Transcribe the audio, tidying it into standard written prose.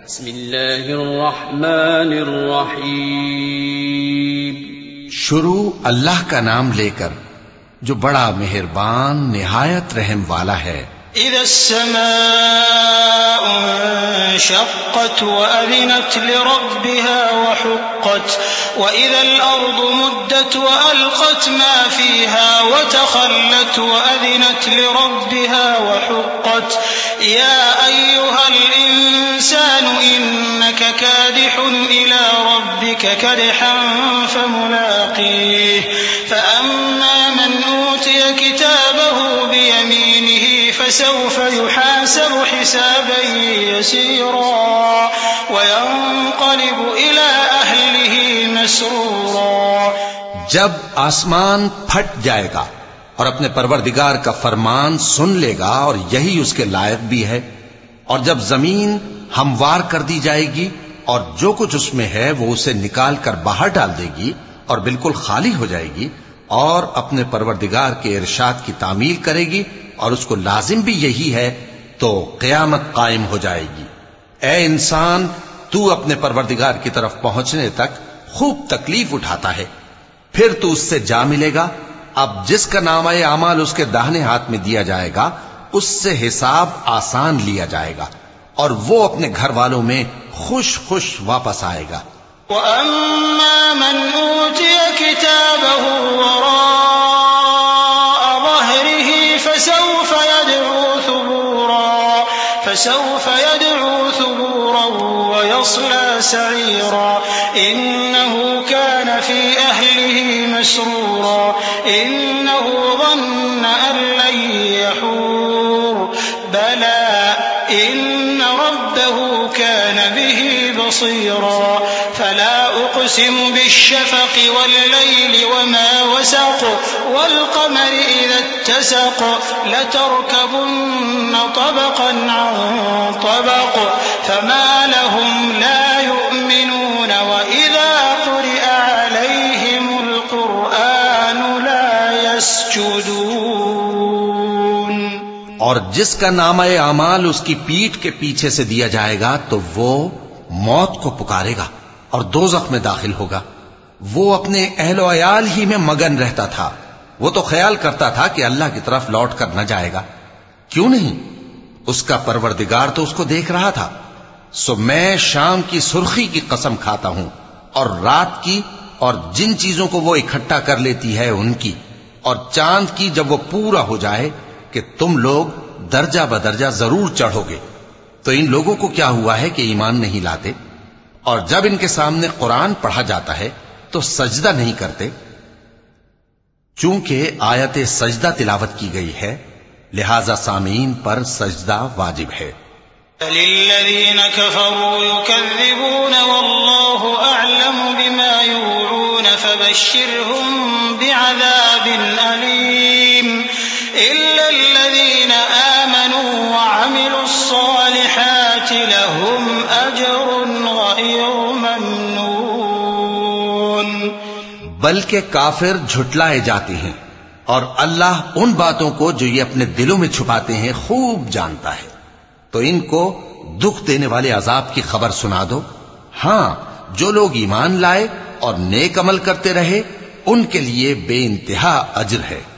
بسم اللہ الرحمن الرحیم. شروع اللہ کا نام لے کر جو بڑا مہربان نہایت رحم والا ہے. اذا السماء انشقت وأذنت لربها وحقت وإذا الأرض مدت وألقت ما فيها وتخلت وأذنت لربها وحقت يا أيها الإنسان إنك كادح إلى ربك كدحا فملاقيه فأما من أوتي كتابه بيمينه فسوف يحاسب حسابا يسيرا وينقلب إلى أهله مسرورا. جب آسمان پھٹ جائے گا اور اپنے پروردگار کا فرمان سن لے گا اور یہی اس کے لائق بھی ہے، اور جب زمین ہموار کر دی جائے گی اور جو کچھ اس میں ہے وہ اسے نکال کر باہر ڈال دے گی اور بالکل خالی ہو جائے گی اور اپنے پروردگار کے ارشاد کی تعمیل کرے گی اور اس کو لازم بھی یہی ہے، تو قیامت قائم ہو جائے گی. اے انسان، تو اپنے پروردگار کی طرف پہنچنے تک خوب تکلیف اٹھاتا ہے، پھر تو اس سے جا ملے گا. اب جس کا نامہ اعمال اس کے داہنے ہاتھ میں دیا جائے گا اس سے حساب آسان لیا جائے گا اور وہ اپنے گھر والوں میں خوش خوش واپس آئے گا. وَأَمَّا مَنْ أُوتِيَ كِتَابَهُ وَرَاءَ ظَهْرِهِ فسوف يدعو ثبورا ويصلى سعيرا إنه كان في أهله مسرورا إنه ظن أن لن يحور بلى إن ربه كان به بصيرا. فلا أقسم بالشفق والليل وما وسق والقمر إذا اتسق لتركبن طبقا عن طبق فما لهم لا يؤمنون وإذا قرئ عليهم القرآن لا يسجدون. اور جس کا نامہ اعمال اس کی پیٹھ کے پیچھے سے دیا جائے گا تو وہ موت کو پکارے گا اور دوزخ میں داخل ہوگا. وہ اپنے اہل و عیال ہی میں مگن رہتا تھا. وہ تو خیال کرتا تھا کہ اللہ کی طرف لوٹ کر نہ جائے گا. کیوں نہیں؟ اس کا پروردگار تو اس کو دیکھ رہا تھا. سو میں شام کی سرخی کی قسم کھاتا ہوں اور رات کی اور جن چیزوں کو وہ اکٹھا کر لیتی ہے ان کی، اور چاند کی جب وہ پورا ہو جائے کہ تم لوگ درجہ بدرجہ ضرور چڑھو گے. تو ان لوگوں کو کیا ہوا ہے کہ ایمان نہیں لاتے؟ اور جب ان کے سامنے قرآن پڑھا جاتا ہے تو سجدہ نہیں کرتے. چونکہ آیت سجدہ تلاوت کی گئی ہے لہذا سامعین پر سجدہ واجب ہے. للذین كفروا يكذبون والله أعلم بما يوعون فبشرهم بعذاب أليم إلا الذين آمنوا وعملوا الصالحات لهم أجر غير ممنون. بلکہ کافر جھٹلائے جاتے ہیں اور اللہ ان باتوں کو جو یہ اپنے دلوں میں چھپاتے ہیں خوب جانتا ہے. تو ان کو دکھ دینے والے عذاب کی خبر سنا دو. ہاں، جو لوگ ایمان لائے اور نیک عمل کرتے رہے ان کے لیے بے انتہا اجر ہے.